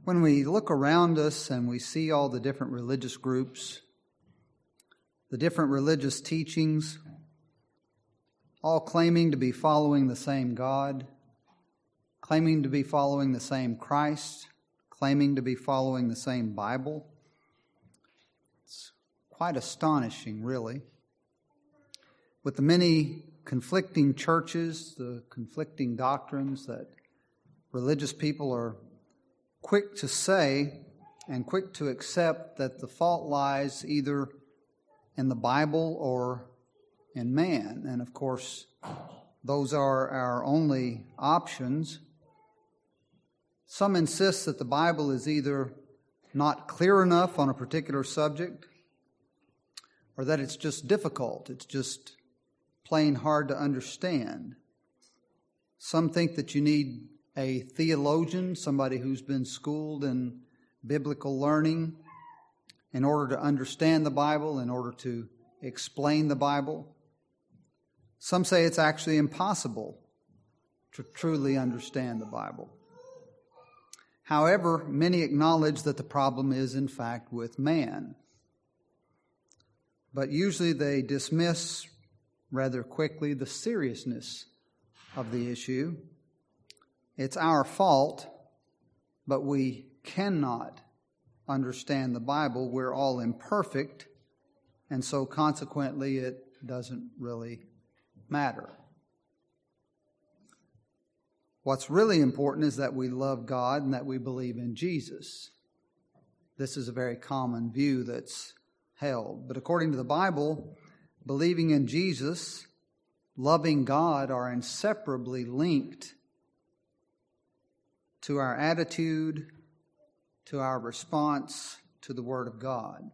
When we look around us and we see all the different religious groups, the different religious teachings, all claiming to be following the same God, claiming to be following the same Christ, claiming to be following the same Bible, it's quite astonishing, really. With the many conflicting churches, the conflicting doctrines that religious people are quick to say and quick to accept that the fault lies either in the Bible or in man. And of course, those are our only options. Some insist that the Bible is either not clear enough on a particular subject or that it's just difficult. It's just plain hard to understand. Some think that you need a theologian, somebody who's been schooled in biblical learning in order to understand the Bible, in order to explain the Bible. Some say it's actually impossible to truly understand the Bible. However, many acknowledge that the problem is, in fact, with man. But usually they dismiss rather quickly the seriousness of the issue. It's our fault, but we cannot understand the Bible. We're all imperfect, and so consequently it doesn't really matter. What's really important is that we love God and that we believe in Jesus. This is a very common view that's held. But according to the Bible, believing in Jesus, loving God are inseparably linked to our attitude, to our response to the Word of God.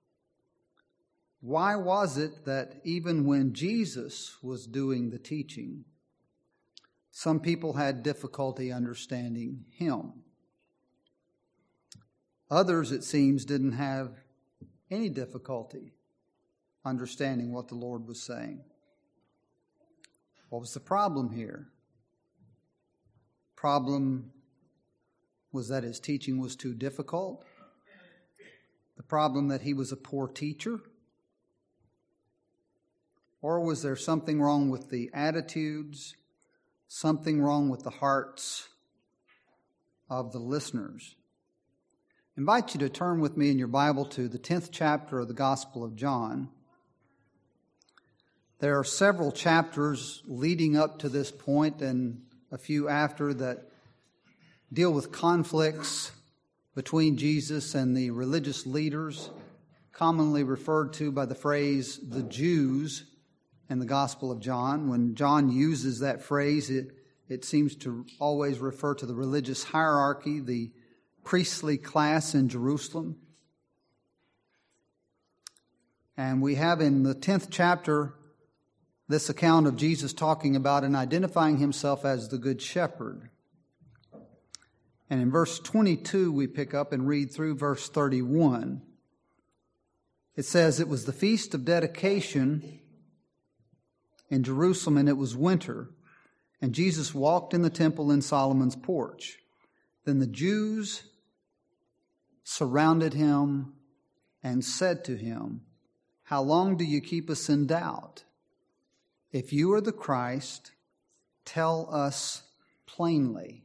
Why was it that even when Jesus was doing the teaching, some people had difficulty understanding Him? Others, it seems, didn't have any difficulty understanding what the Lord was saying. What was the problem here? Problem was that His teaching was too difficult? The problem that He was a poor teacher? Or was there something wrong with the attitudes, something wrong with the hearts of the listeners? I invite you to turn with me in your Bible to the 10th chapter of the Gospel of John. There are several chapters leading up to this point and a few after that deal with conflicts between Jesus and the religious leaders, commonly referred to by the phrase the Jews in the Gospel of John. When John uses that phrase, it seems to always refer to the religious hierarchy, the priestly class in Jerusalem. And we have in the 10th chapter this account of Jesus talking about and identifying Himself as the Good Shepherd. And in verse 22, we pick up and read through verse 31. It says, "It was the feast of dedication in Jerusalem, and it was winter. And Jesus walked in the temple in Solomon's porch. Then the Jews surrounded Him and said to Him, 'How long do you keep us in doubt? If you are the Christ, tell us plainly.'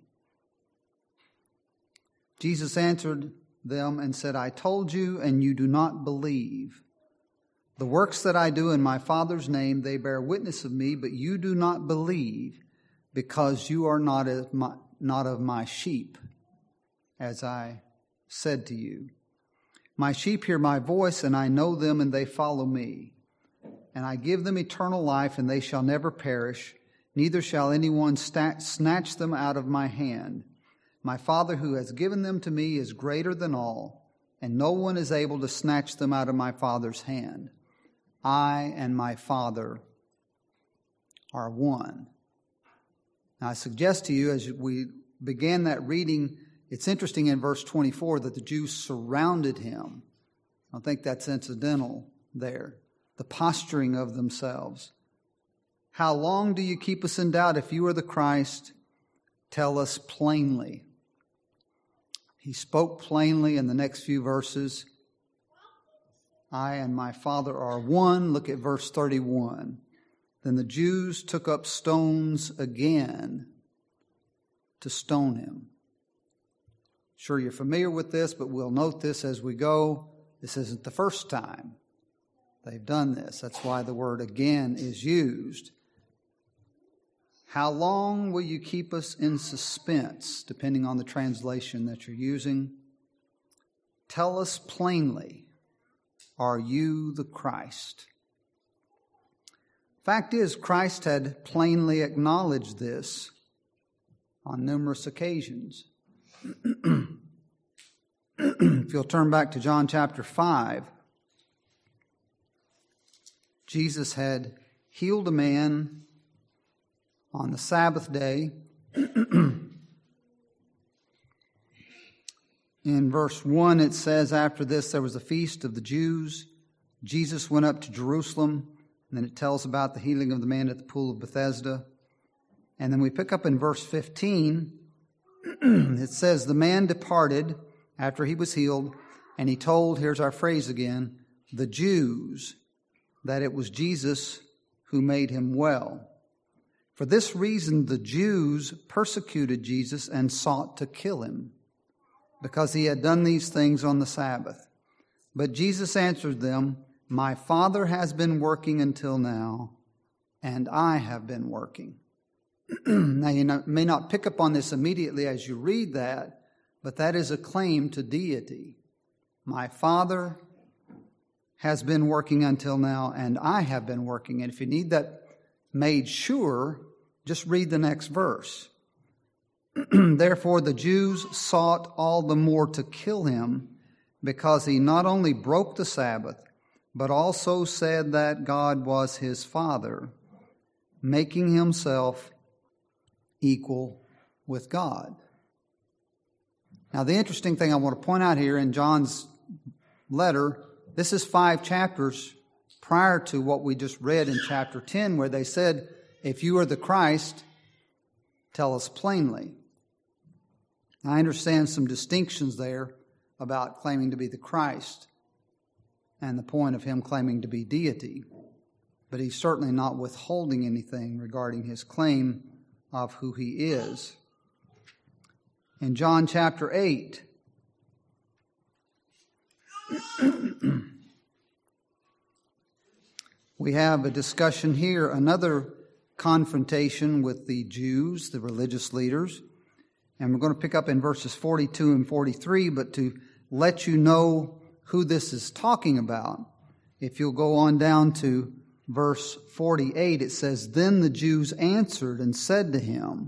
Jesus answered them and said, 'I told you, and you do not believe. The works that I do in my Father's name, they bear witness of me, but you do not believe, because you are not of my sheep, as I said to you. My sheep hear my voice, and I know them, and they follow me. And I give them eternal life, and they shall never perish, neither shall anyone snatch them out of my hand. My Father who has given them to me is greater than all, and no one is able to snatch them out of my Father's hand. I and my Father are one.'" Now, I suggest to you, as we began that reading, it's interesting in verse 24 that the Jews surrounded Him. I don't think that's incidental there. The posturing of themselves. "How long do you keep us in doubt? If you are the Christ, tell us plainly." He spoke plainly in the next few verses. I and my Father are one. Look at verse 31. Then the Jews took up stones again to stone him. Sure, you're familiar with this, but we'll note this as we go. This isn't the first time they've done this. That's why the word again is used. How long will you keep us in suspense, depending on the translation that you're using? Tell us plainly, are you the Christ? Fact is, Christ had plainly acknowledged this on numerous occasions. If you'll turn back to John chapter 5, Jesus had healed a man on the Sabbath day. In verse 1 it says, after this there was a feast of the Jews. Jesus went up to Jerusalem. And then it tells about the healing of the man at the pool of Bethesda. And then we pick up in verse 15. It says, the man departed after he was healed, and he told, here's our phrase again, the Jews, that it was Jesus who made him well. For this reason, the Jews persecuted Jesus and sought to kill him, because he had done these things on the Sabbath. But Jesus answered them, my Father has been working until now, and I have been working. Now, you may not pick up on this immediately as you read that, but that is a claim to deity. My Father has been working until now, and I have been working. And if you need that made sure, just read the next verse. Therefore, the Jews sought all the more to kill him, because he not only broke the Sabbath, but also said that God was his Father, making himself equal with God. Now, the interesting thing I want to point out here in John's letter, this is 5 chapters prior to what we just read in chapter 10, where they said, if you are the Christ, tell us plainly. Now, I understand some distinctions there about claiming to be the Christ and the point of him claiming to be deity. But he's certainly not withholding anything regarding his claim of who he is. In John chapter 8, we have a discussion here, another confrontation with the Jews, the religious leaders. And we're going to pick up in verses 42 and 43, but to let you know who this is talking about, if you'll go on down to verse 48, it says, then the Jews answered and said to him.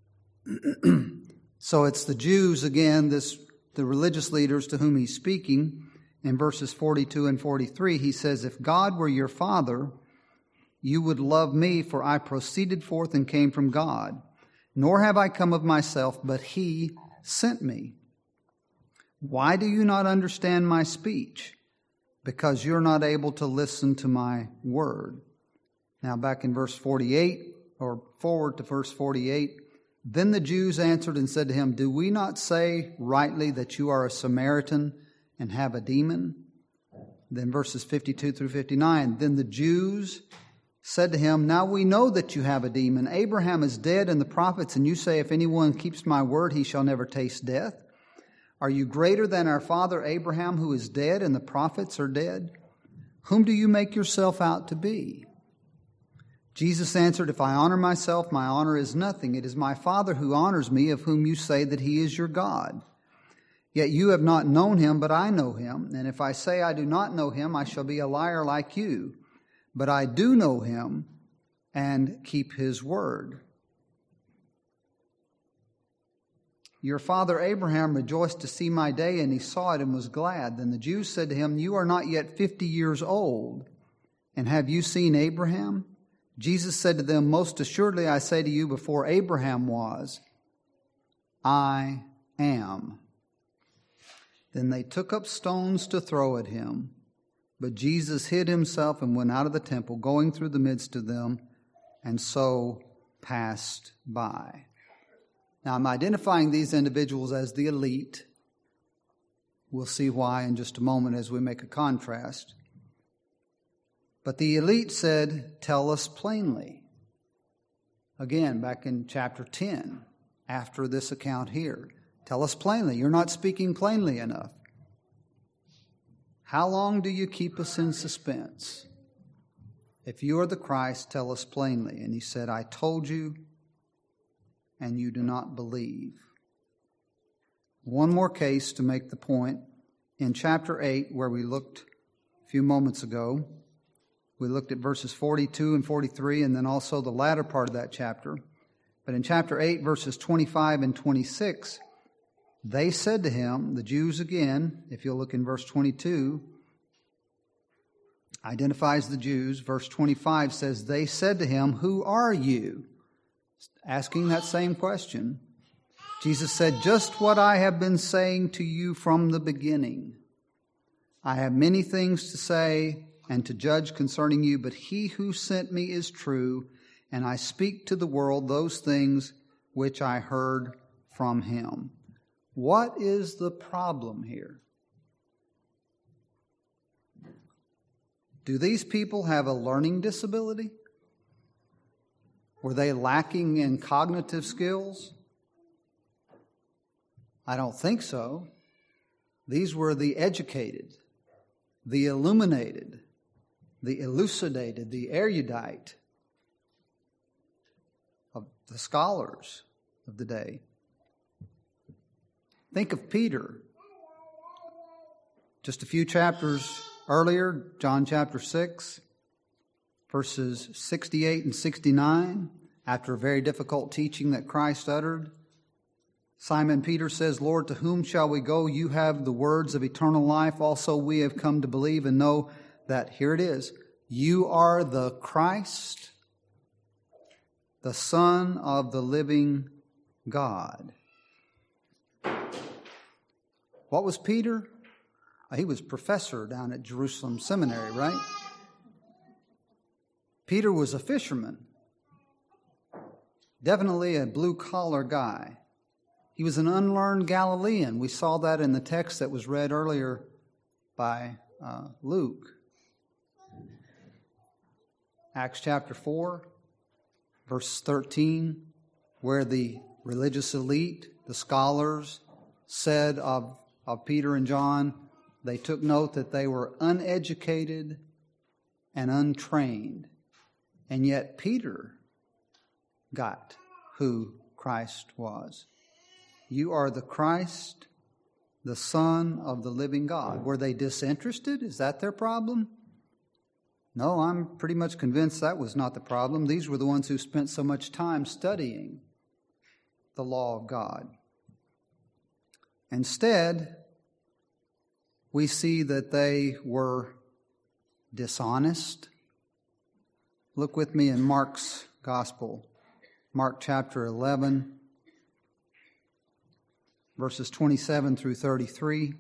So it's the Jews again, the religious leaders to whom he's speaking. In verses 42 and 43, he says, if God were your Father, you would love me, for I proceeded forth and came from God. Nor have I come of myself, but he sent me. Why do you not understand my speech? Because you're not able to listen to my word. Now back in verse 48, or forward to verse 48, then the Jews answered and said to him, do we not say rightly that you are a Samaritan and have a demon? Then verses 52 through 59, then the Jews said to him, now we know that you have a demon. Abraham is dead and the prophets, and you say, if anyone keeps my word, he shall never taste death. Are you greater than our father Abraham, who is dead and the prophets are dead? Whom do you make yourself out to be? Jesus answered, if I honor myself, my honor is nothing. It is my Father who honors me, of whom you say that he is your God. Yet you have not known him, but I know him. And if I say I do not know him, I shall be a liar like you. But I do know him and keep his word. Your father Abraham rejoiced to see my day, and he saw it and was glad. Then the Jews said to him, you are not yet 50 years old, and have you seen Abraham? Jesus said to them, most assuredly I say to you, before Abraham was, I am. Then they took up stones to throw at him. But Jesus hid himself and went out of the temple, going through the midst of them, and so passed by. Now, I'm identifying these individuals as the elite, We'll see why in just a moment as we make a contrast. But the elite said, tell us plainly. Again, back in chapter 10, after this account here. Tell us plainly. You're not speaking plainly enough. How long do you keep us in suspense? If you are the Christ, tell us plainly. And he said, I told you, and you do not believe. One more case to make the point. In chapter 8, where we looked a few moments ago, we looked at verses 42 and 43, and then also the latter part of that chapter. But in chapter 8, verses 25 and 26, they said to him, the Jews again, if you'll look in verse 22, identifies the Jews. Verse 25 says, they said to him, who are you? Asking that same question. Jesus said, just what I have been saying to you from the beginning. I have many things to say and to judge concerning you, but he who sent me is true, and I speak to the world those things which I heard from him. What is the problem here? Do these people have a learning disability? Were they lacking in cognitive skills? I don't think so. These were the educated, the illuminated, the elucidated, the erudite of the scholars of the day. Think of Peter. Just a few chapters earlier, John chapter 6, verses 68 and 69, after a very difficult teaching that Christ uttered, Simon Peter says, Lord, to whom shall we go? You have the words of eternal life. Also we have come to believe and know that, here it is, you are the Christ, the Son of the living God. What was Peter? He was professor down at Jerusalem Seminary, right? Peter was a fisherman. Definitely a blue-collar guy. He was an unlearned Galilean. We saw that in the text that was read earlier by Luke. Acts chapter 4, verse 13, where the religious elite, the scholars, said of Peter and John, they took note that they were uneducated and untrained. And yet Peter got who Christ was. You are the Christ, the Son of the living God. Were they disinterested? Is that their problem? No, I'm pretty much convinced that was not the problem. These were the ones who spent so much time studying the law of God. Instead, we see that they were dishonest. Look with me in Mark's Gospel, Mark chapter 11, verses 27 through 33.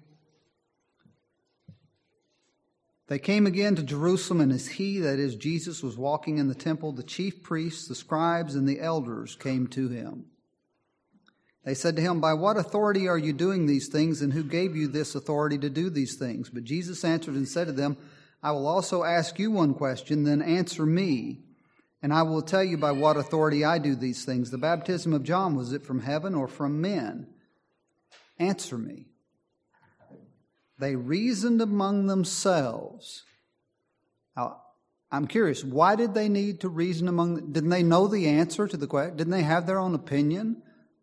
They came again to Jerusalem, and as he, that is Jesus, was walking in the temple, the chief priests, the scribes, and the elders came to him. They said to him, by what authority are you doing these things, and who gave you this authority to do these things? But Jesus answered and said to them, I will also ask you one question, then answer me, and I will tell you by what authority I do these things. The baptism of John, was it from heaven or from men? Answer me. They reasoned among themselves. Now, I'm curious, why did they need to reason among them? Didn't they know the answer to the question? Didn't they have their own opinion?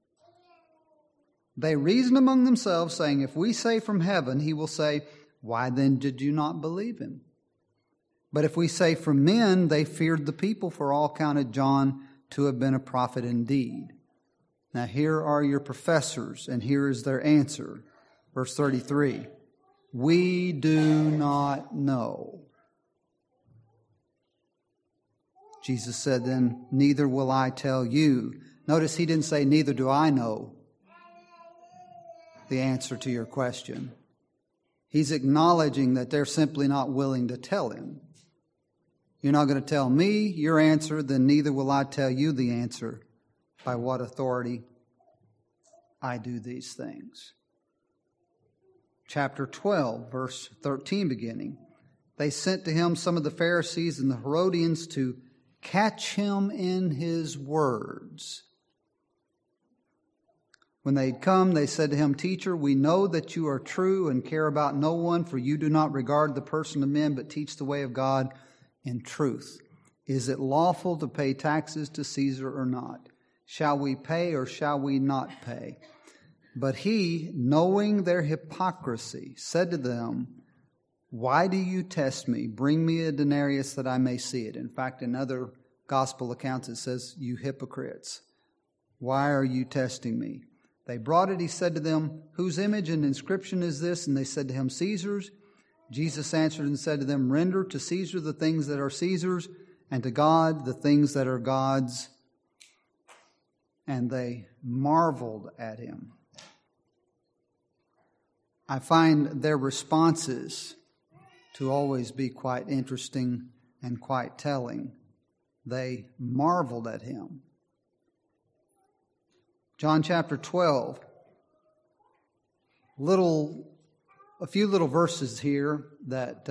They reasoned among themselves, saying, if we say from heaven, he will say, why then did you not believe him? But if we say from men, they feared the people, for all counted John to have been a prophet indeed. Now here are your professors, and here is their answer. Verse 33, we do not know. Jesus said then, neither will I tell you. Notice he didn't say, neither do I know the answer to your question. He's acknowledging that they're simply not willing to tell him. You're not going to tell me your answer, then neither will I tell you the answer. By what authority I do these things. chapter 12, verse 13 beginning. They sent to him some of the Pharisees and the Herodians to catch him in his words. When they had come, they said to him, Teacher, we know that you are true and care about no one, for you do not regard the person of men, but teach the way of God in truth. Is it lawful to pay taxes to Caesar or not? Shall we pay or shall we not pay? But he, knowing their hypocrisy, said to them, Why do you test me? Bring me a denarius that I may see it. In fact, in other gospel accounts it says, You hypocrites, why are you testing me? They brought it. He said to them, Whose image and inscription is this? And they said to him, Caesar's. Jesus answered and said to them, Render to Caesar the things that are Caesar's, and to God the things that are God's. And they marveled at him. I find their responses to always be quite interesting and quite telling. They marveled at him. John chapter 12, a few little verses here that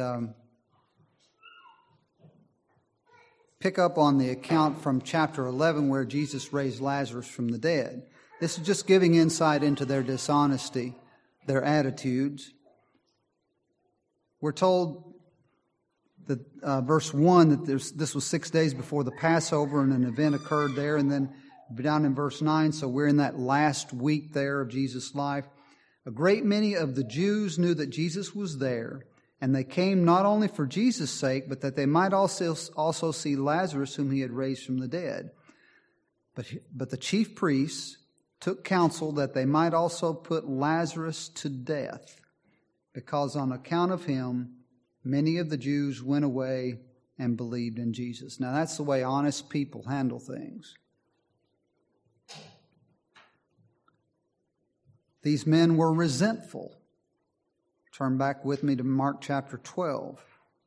pick up on the account from chapter 11 where Jesus raised Lazarus from the dead. This is just giving insight into their dishonesty, their attitudes. We're told that verse 1 that this was 6 days before the Passover and an event occurred there, and then down in verse 9, so we're in that last week there of Jesus' life. A great many of the Jews knew that Jesus was there, and they came not only for Jesus' sake, but that they might also see Lazarus, whom he had raised from the dead. But the chief priests took counsel that they might also put Lazarus to death, because on account of him, many of the Jews went away and believed in Jesus. Now that's the way honest people handle things. These men were resentful. Turn back with me to Mark chapter 12.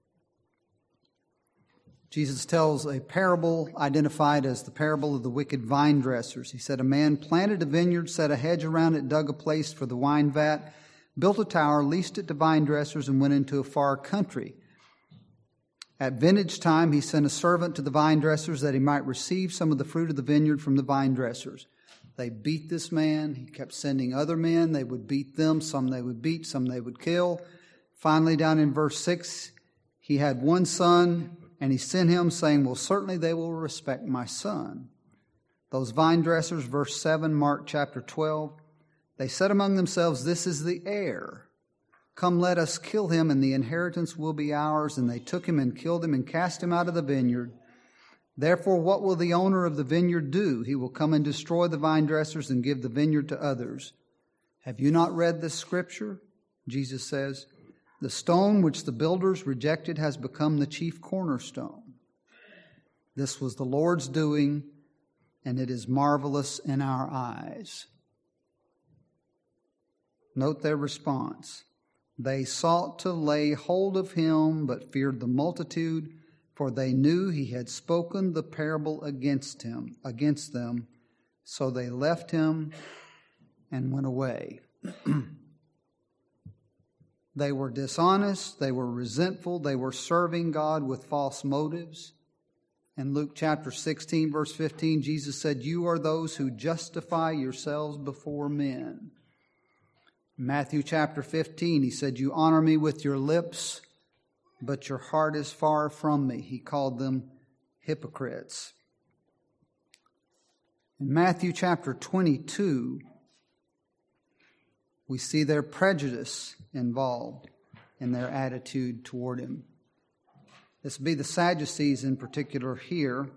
Jesus tells a parable identified as the parable of the wicked vine dressers. He said, A man planted a vineyard, set a hedge around it, dug a place for the wine vat, built a tower, leased it to vine dressers, and went into a far country. At vintage time, he sent a servant to the vine dressers that he might receive some of the fruit of the vineyard from the vine dressers. They beat this man. He kept sending other men. They would beat them. Some they would beat, some they would kill. Finally, down in verse 6, he had one son, and he sent him, saying, Well, certainly they will respect my son. Those vine dressers, verse 7, Mark chapter 12, they said among themselves, This is the heir. Come, let us kill him, and the inheritance will be ours. And they took him and killed him and cast him out of the vineyard. Therefore, what will the owner of the vineyard do? He will come and destroy the vine dressers and give the vineyard to others. Have you not read this scripture? Jesus says, The stone which the builders rejected has become the chief cornerstone. This was the Lord's doing, and it is marvelous in our eyes. Note their response. They sought to lay hold of him, but feared the multitude, for they knew he had spoken the parable against them. So they left him and went away. They were dishonest, they were resentful, they were serving God with false motives. In Luke chapter 16, verse 15, Jesus said, You are those who justify yourselves before men. In Matthew chapter 15, he said, You honor me with your lips, but your heart is far from me. He called them hypocrites. In Matthew chapter 22, we see their prejudice involved in their attitude toward him. This would be the Sadducees in particular here.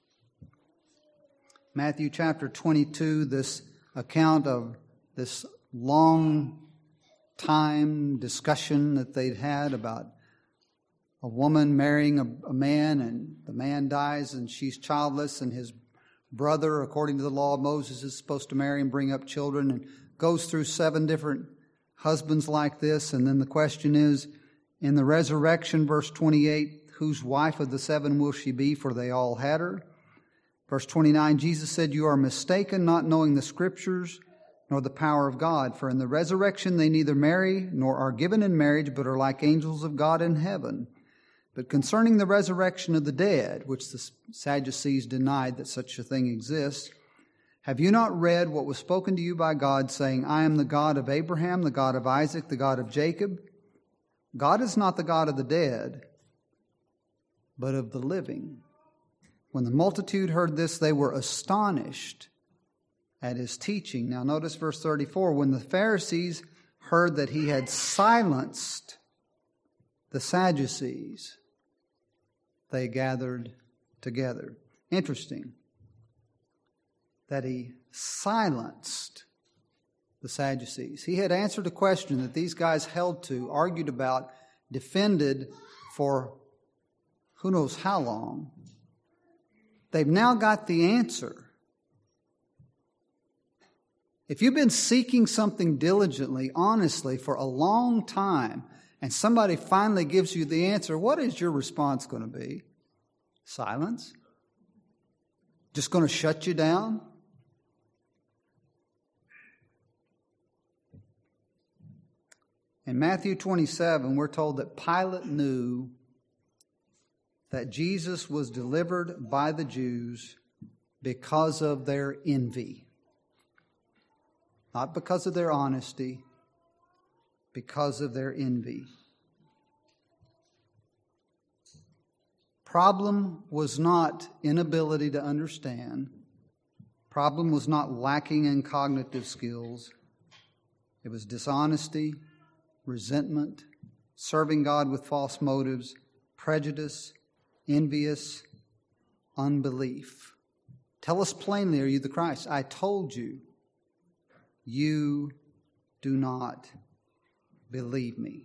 Matthew chapter 22, this account of this long time discussion that they'd had about a woman marrying a man, and the man dies and she's childless, and his brother, according to the law of Moses, is supposed to marry and bring up children, and goes through 7 different husbands like this. And then the question is, in the resurrection, verse 28, whose wife of the 7 will she be? For they all had her. Verse 29, Jesus said, You are mistaken, not knowing the Scriptures, nor the power of God. For in the resurrection they neither marry nor are given in marriage, but are like angels of God in heaven. But concerning the resurrection of the dead, which the Sadducees denied that such a thing exists, have you not read what was spoken to you by God, saying, I am the God of Abraham, the God of Isaac, the God of Jacob? God is not the God of the dead, but of the living. When the multitude heard this, they were astonished at his teaching. Now notice verse 34. When the Pharisees heard that he had silenced the Sadducees, they gathered together. Interesting that he silenced the Sadducees. He had answered a question that these guys held to, argued about, defended for who knows how long. They've now got the answer. If you've been seeking something diligently, honestly, for a long time, and somebody finally gives you the answer, what is your response going to be? Silence? Just going to shut you down? In Matthew 27, we're told that Pilate knew that Jesus was delivered by the Jews because of their envy. Not because of their honesty, because of their envy. Problem was not inability to understand. Problem was not lacking in cognitive skills. It was dishonesty, resentment, serving God with false motives, prejudice, envious, unbelief. Tell us plainly, are you the Christ? I told you, you do not believe me.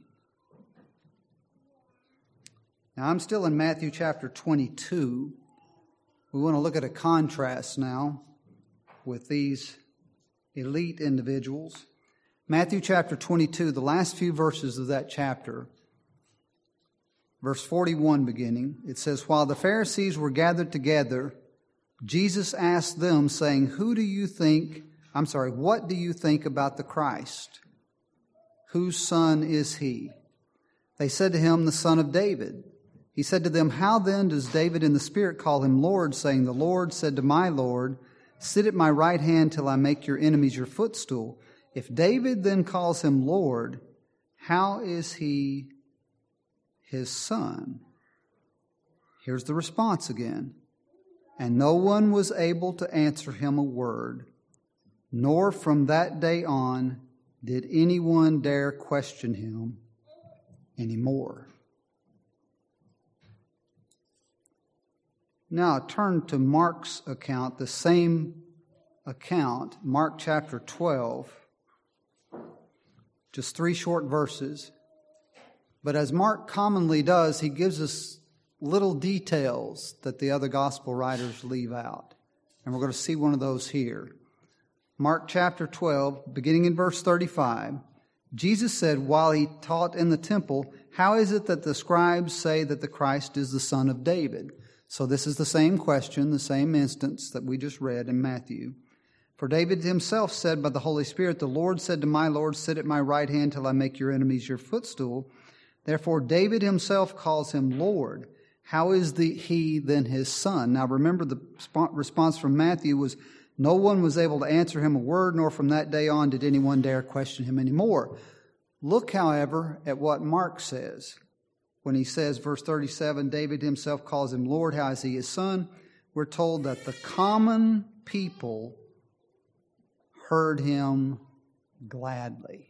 Now, I'm still in Matthew chapter 22. We want to look at a contrast now with these elite individuals. Matthew chapter 22, the last few verses of that chapter, verse 41 beginning, it says, While the Pharisees were gathered together, Jesus asked them, saying, what do you think about the Christ? Whose son is he? They said to him, the son of David. He said to them, How then does David in the Spirit call him Lord, saying, The Lord said to my Lord, Sit at my right hand till I make your enemies your footstool. If David then calls him Lord, how is he his son? Here's the response again. And no one was able to answer him a word, nor from that day on did anyone dare question him anymore. Now turn to Mark's account, the same account, Mark chapter 12. Just 3 short verses. But as Mark commonly does, he gives us little details that the other gospel writers leave out. And we're going to see one of those here. Mark chapter 12, beginning in verse 35, Jesus said while he taught in the temple, How is it that the scribes say that the Christ is the son of David? So this is the same question, the same instance that we just read in Matthew. For David himself said by the Holy Spirit, The Lord said to my Lord, Sit at my right hand till I make your enemies your footstool. Therefore David himself calls him Lord. How is he then his son? Now remember, the response from Matthew was, no one was able to answer him a word, nor from that day on did anyone dare question him anymore. Look, however, at what Mark says. When he says, verse 37, David himself calls him Lord. How is he his son? We're told that the common people heard him gladly.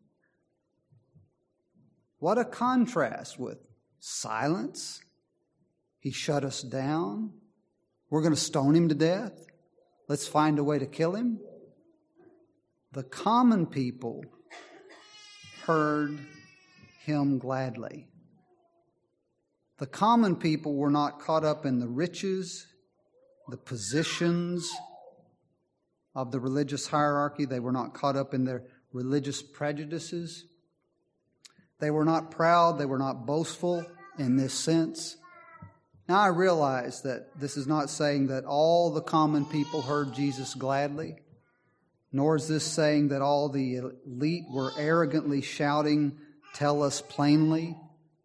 What a contrast with silence. He shut us down. We're going to stone him to death. Let's find a way to kill him. The common people heard him gladly. The common people were not caught up in the riches, the positions of the religious hierarchy. They were not caught up in their religious prejudices. They were not proud. They were not boastful in this sense. Now I realize that this is not saying that all the common people heard Jesus gladly. nor is this saying that all the elite were arrogantly shouting, "Tell us plainly."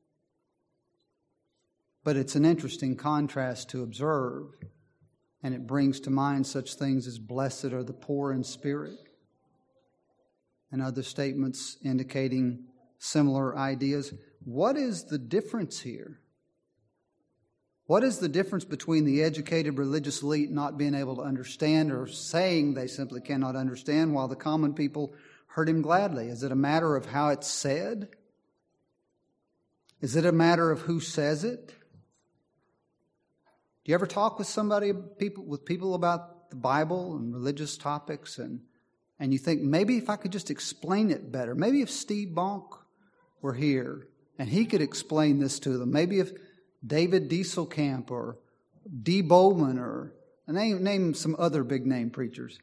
But it's an interesting contrast to observe, and it brings to mind such things as "Blessed are the poor in spirit," and other statements indicating similar ideas. What is the difference here? What is the difference between the educated religious elite not being able to understand or saying they simply cannot understand while the common people heard him gladly? Is it a matter of how it's said? Is it a matter of who says it? Do you ever talk with people about the Bible and religious topics and you think, maybe if I could just explain it better, maybe if Steve Bonk were here and he could explain this to them, maybe if David Dieselkamp or D. Bowman or name some other big name preachers.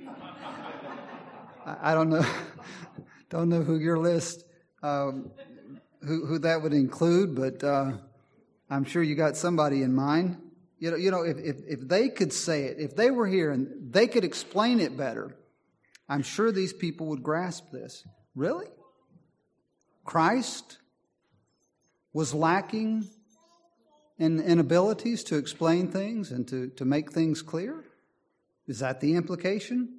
I don't know who your list who that would include, but I'm sure you got somebody in mind. You know, if they could say it, if they were here and they could explain it better, I'm sure these people would grasp this. Really? Christ was lacking in abilities to explain things and to make things clear? Is that the implication?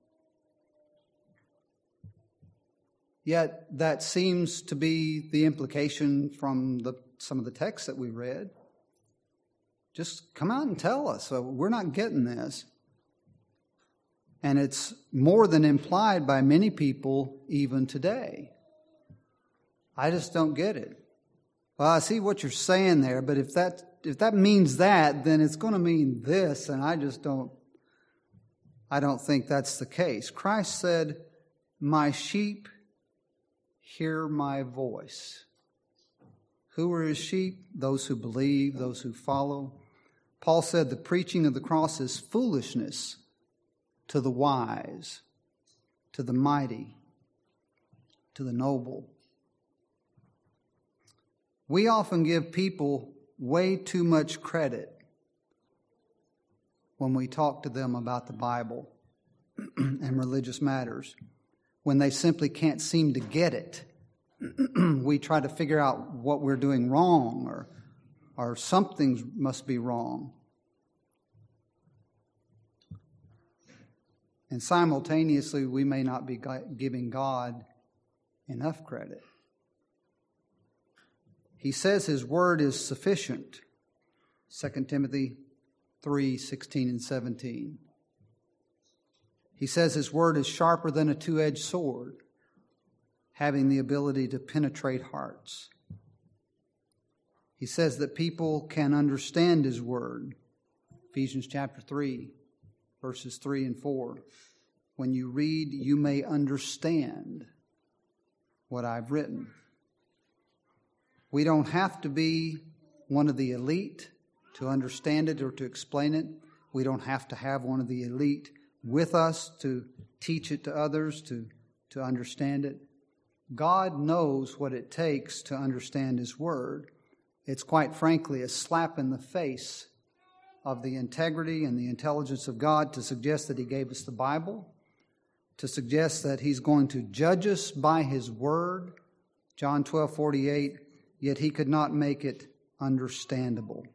Yet that seems to be the implication from some of the texts that we read. Just come out and tell us. So we're not getting this. And it's more than implied by many people even today. I just don't get it. Well, I see what you're saying there, but if that means that, then it's going to mean this, and I don't think that's the case. Christ said, "My sheep hear my voice." Who are his sheep? Those who believe, those who follow. Paul said the preaching of the cross is foolishness to the wise, to the mighty, to the noble. We often give people way too much credit when we talk to them about the Bible and religious matters, when they simply can't seem to get it. We try to figure out what we're doing wrong or something must be wrong. And simultaneously, we may not be giving God enough credit. He says his word is sufficient. 2 Timothy 3:16 and 17. He says his word is sharper than a two-edged sword, having the ability to penetrate hearts. He says that people can understand his word. Ephesians chapter 3, verses 3 and 4. When you read, you may understand what I've written. We don't have to be one of the elite to understand it or to explain it. We don't have to have one of the elite with us to teach it to others, to understand it. God knows what it takes to understand his word. It's quite frankly a slap in the face of the integrity and the intelligence of God to suggest that he gave us the Bible, to suggest that he's going to judge us by his word. John 12:48, yet he could not make it understandable.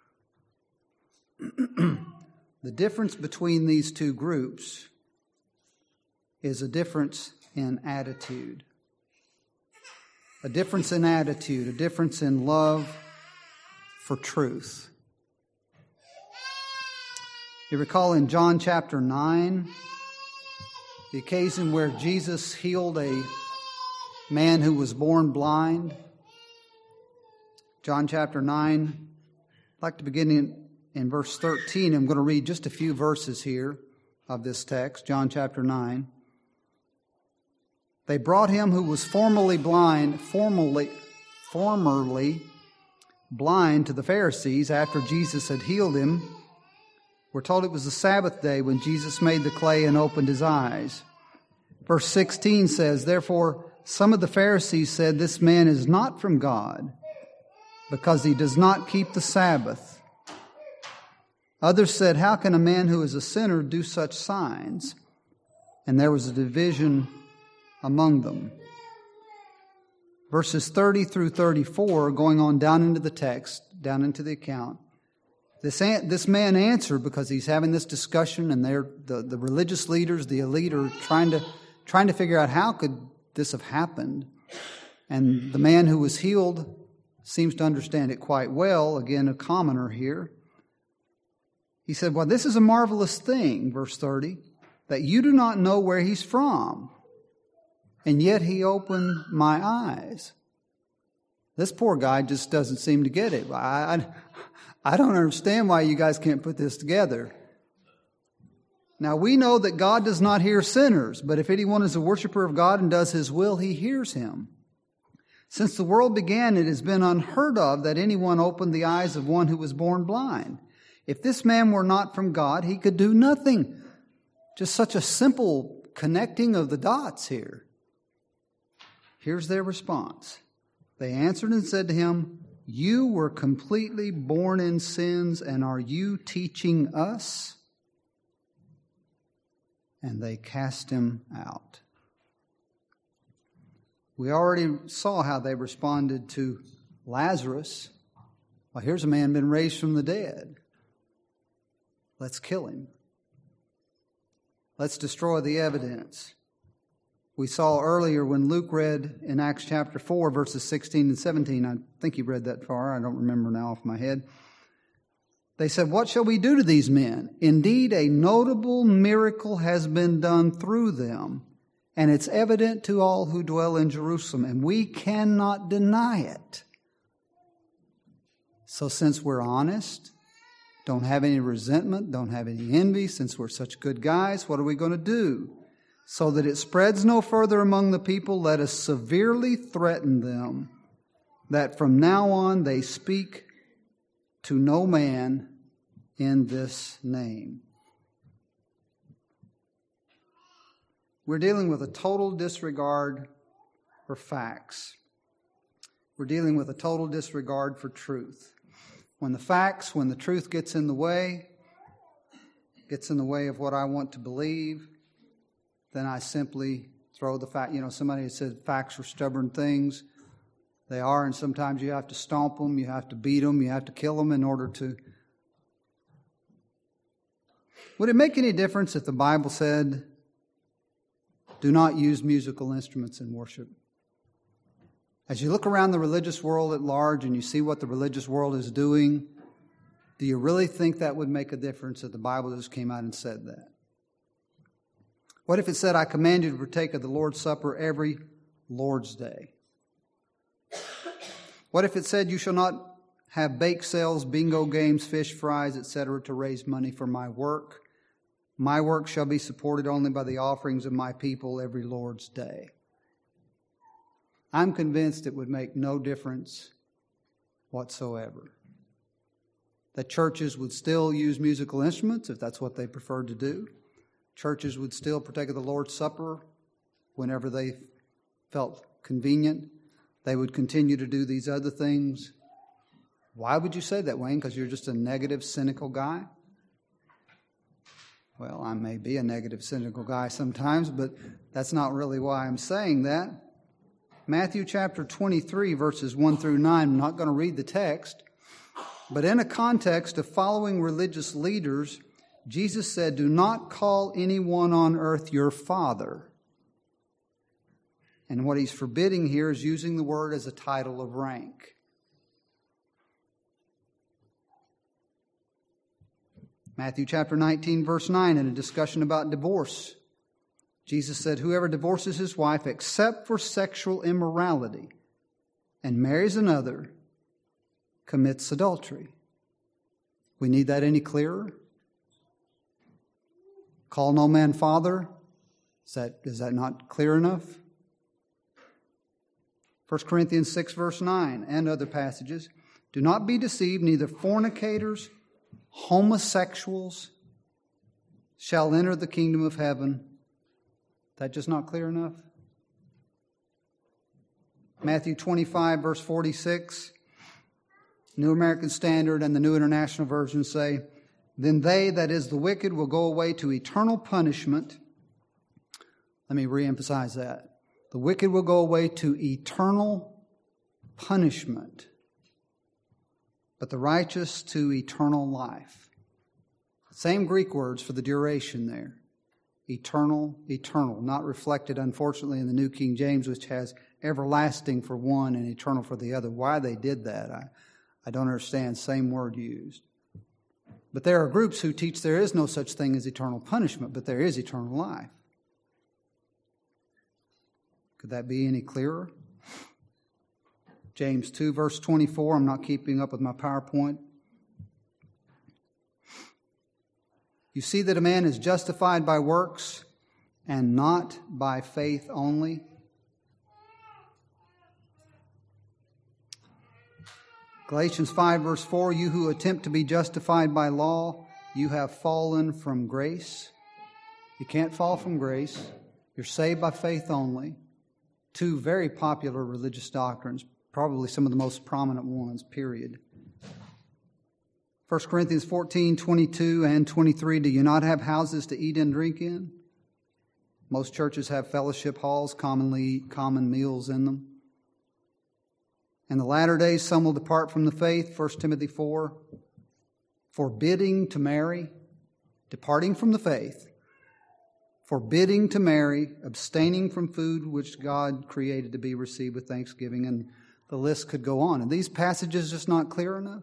The difference between these two groups is a difference in attitude. A difference in attitude, a difference in love for truth. You recall in John chapter 9, the occasion where Jesus healed a man who was born blind. John chapter 9, I'd like to begin in verse 13. I'm going to read just a few verses here of this text, John chapter 9. They brought him who was formerly blind to the Pharisees after Jesus had healed him. We're told it was the Sabbath day when Jesus made the clay and opened his eyes. Verse 16 says, therefore some of the Pharisees said, this man is not from God, because he does not keep the Sabbath. Others said, how can a man who is a sinner do such signs? and there was a division among them. Verses 30 through 34, going on down into the text, down into the account, this man answered, because he's having this discussion, and the religious leaders, the elite, are trying to figure out how could this have happened. And the man who was healed seems to understand it quite well. Again, a commoner here. He said, well, this is a marvelous thing, verse 30, that you do not know where he's from, and yet he opened my eyes. This poor guy just doesn't seem to get it. I don't understand why you guys can't put this together. Now, we know that God does not hear sinners, but if anyone is a worshiper of God and does his will, he hears him. Since the world began, it has been unheard of that anyone opened the eyes of one who was born blind. If this man were not from God, he could do nothing. Just such a simple connecting of the dots here. Here's their response. They answered and said to him, you were completely born in sins, and are you teaching us? And they cast him out. We already saw how they responded to Lazarus. Well, here's a man been raised from the dead. Let's kill him. Let's destroy the evidence. We saw earlier when Luke read in Acts chapter 4, verses 16 and 17. I think he read that far. I don't remember now off my head. They said, what shall we do to these men? Indeed, a notable miracle has been done through them, and it's evident to all who dwell in Jerusalem, and we cannot deny it. So since we're honest, don't have any resentment, don't have any envy, since we're such good guys, what are we going to do? So that it spreads no further among the people, let us severely threaten them that from now on they speak to no man in this name. We're dealing with a total disregard for facts. We're dealing with a total disregard for truth. When the truth gets in the way of what I want to believe, then I simply throw the fact. Somebody has said facts are stubborn things. They are, and sometimes you have to stomp them, you have to beat them, you have to kill them in order to. Would it make any difference if the Bible said, do not use musical instruments in worship? As you look around the religious world at large and you see what the religious world is doing, do you really think that would make a difference if the Bible just came out and said that? What if it said, I command you to partake of the Lord's Supper every Lord's Day? What if it said, you shall not have bake sales, bingo games, fish fries, etc. to raise money for my work? My work shall be supported only by the offerings of my people every Lord's Day. I'm convinced it would make no difference whatsoever. That churches would still use musical instruments if that's what they preferred to do. Churches would still partake of the Lord's Supper whenever they felt convenient. They would continue to do these other things. Why would you say that, Wayne? Because you're just a negative, cynical guy? Well, I may be a negative, cynical guy sometimes, but that's not really why I'm saying that. Matthew chapter 23, verses 1 through 9. I'm not going to read the text, but in a context of following religious leaders, Jesus said, do not call anyone on earth your father. And what he's forbidding here is using the word as a title of rank. Matthew chapter 19, verse 9, in a discussion about divorce, Jesus said, whoever divorces his wife except for sexual immorality and marries another commits adultery. We need that any clearer? Call no man father. Is that not clear enough? 1 Corinthians 6, verse 9, and other passages. Do not be deceived, neither fornicators, homosexuals shall enter the kingdom of heaven. That just not clear enough? Matthew 25, verse 46, New American Standard and the New International Version say, then they, that is the wicked, will go away to eternal punishment, Let me reemphasize that. The wicked will go away to eternal punishment, but the righteous to eternal life. Same Greek words for the duration there. Eternal, eternal. Not reflected, unfortunately, in the New King James, which has everlasting for one and eternal for the other. Why they did that, I don't understand. Same word used. But there are groups who teach there is no such thing as eternal punishment, but there is eternal life. Could that be any clearer? James 2, verse 24. I'm not keeping up with my PowerPoint. You see that a man is justified by works and not by faith only. Galatians 5, verse 4, you who attempt to be justified by law, you have fallen from grace. You can't fall from grace. You're saved by faith only. Two very popular religious doctrines, probably some of the most prominent ones, period. 1 Corinthians 14, 22 and 23, do you not have houses to eat and drink in? Most churches have fellowship halls, commonly eat common meals in them. In the latter days, some will depart from the faith, 1 Timothy 4, forbidding to marry, departing from the faith, forbidding to marry, abstaining from food which God created to be received with thanksgiving, and the list could go on. And these passages just not clear enough?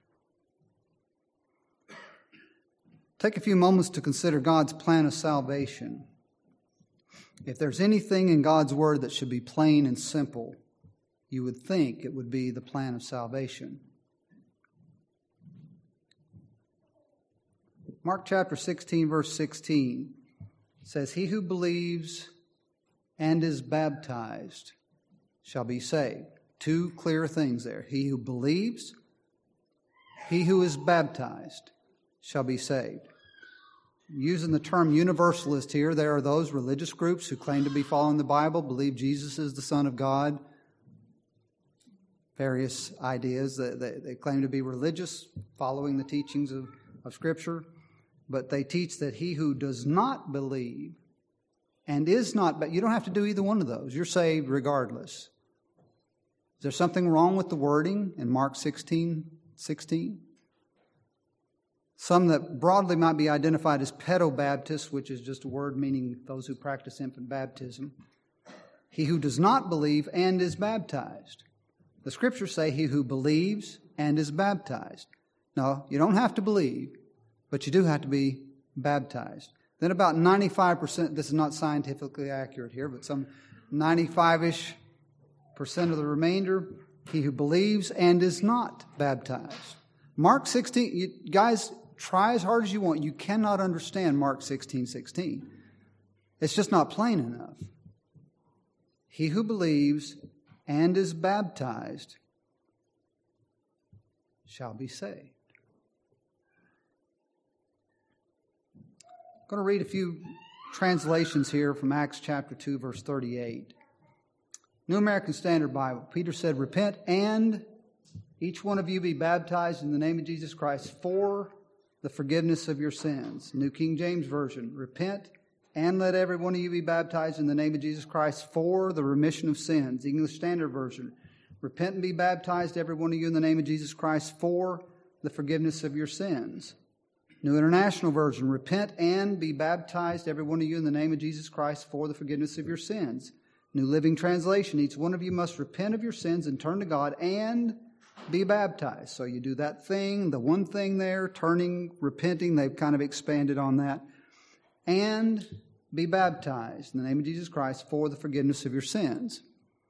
Take a few moments to consider God's plan of salvation. If there's anything in God's Word that should be plain and simple, you would think it would be the plan of salvation. Mark chapter 16, verse 16 says, he who believes and is baptized shall be saved. Two clear things there. He who believes, he who is baptized shall be saved. Using the term universalist here, there are those religious groups who claim to be following the Bible, believe Jesus is the Son of God. Various ideas that they claim to be religious, following the teachings of Scripture. But they teach that he who does not believe and is not, but you don't have to do either one of those. You're saved regardless. Is there something wrong with the wording in Mark 16:16? Some that broadly might be identified as pedobaptists, which is just a word meaning those who practice infant baptism. He who does not believe and is baptized. The Scriptures say he who believes and is baptized. No, you don't have to believe, but you do have to be baptized. Then about 95%, this is not scientifically accurate here, but some 95-ish percent of the remainder, he who believes and is not baptized. Mark 16, you guys, try as hard as you want. You cannot understand Mark 16:16. It's just not plain enough. He who believes and is baptized shall be saved. I'm going to read a few translations here from Acts chapter 2, verse 38. New American Standard Bible. Peter said, repent and each one of you be baptized in the name of Jesus Christ for the forgiveness of your sins. New King James Version. Repent and let every one of you be baptized in the name of Jesus Christ for the remission of sins. English Standard Version. Repent and be baptized, every one of you, in the name of Jesus Christ for the forgiveness of your sins. New International Version. Repent and be baptized, every one of you, in the name of Jesus Christ for the forgiveness of your sins. New Living Translation. Each one of you must repent of your sins and turn to God and be baptized. So you do that thing, the one thing there, turning, repenting. They've kind of expanded on that. And be baptized in the name of Jesus Christ for the forgiveness of your sins.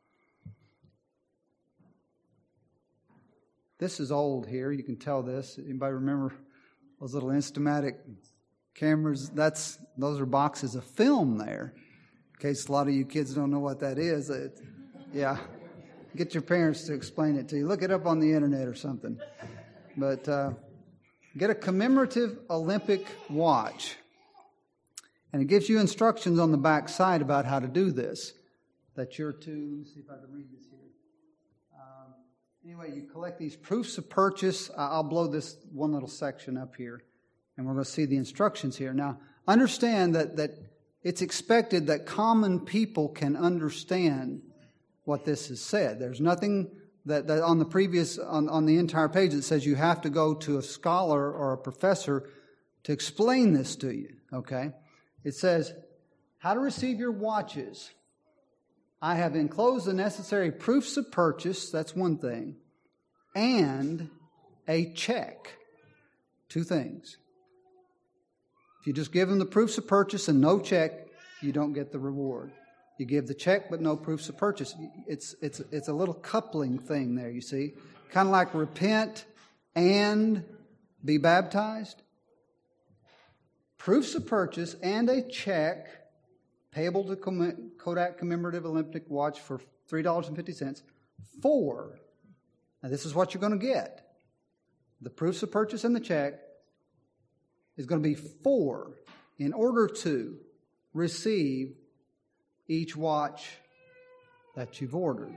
This is old here. You can tell this. Anybody remember those little Instamatic cameras? Those are boxes of film there. In case a lot of you kids don't know what that is. Yeah. Get your parents to explain it to you. Look it up on the internet or something. But get a commemorative Olympic watch. And it gives you instructions on the back side about how to do this. That you're to, let me see if I can read this here. Anyway, you collect these proofs of purchase. I'll blow this one little section up here. And we're going to see the instructions here. Now, understand that it's expected that common people can understand what this is said. There's nothing that on the previous, on the entire page that says you have to go to a scholar or a professor to explain this to you, okay? It says, how to receive your watches. I have enclosed the necessary proofs of purchase, that's one thing, and a check. Two things. If you just give them the proofs of purchase and no check, you don't get the reward. You give the check but no proofs of purchase. It's a little coupling thing there, you see. Kind of like repent and be baptized. Proofs of purchase and a check payable to Kodak Commemorative Olympic Watch for $3.50 for, now this is what you're going to get. The proofs of purchase and the check is going to be for, in order to receive each watch that you've ordered.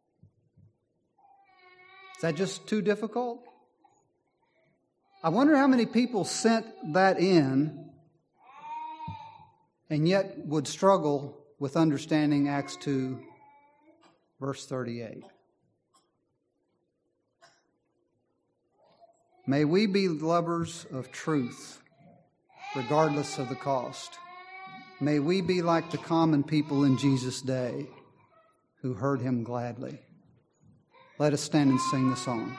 Is that just too difficult? I wonder how many people sent that in and yet would struggle with understanding Acts 2, verse 38. May we be lovers of truth, regardless of the cost. May we be like the common people in Jesus' day who heard him gladly. Let us stand and sing the song.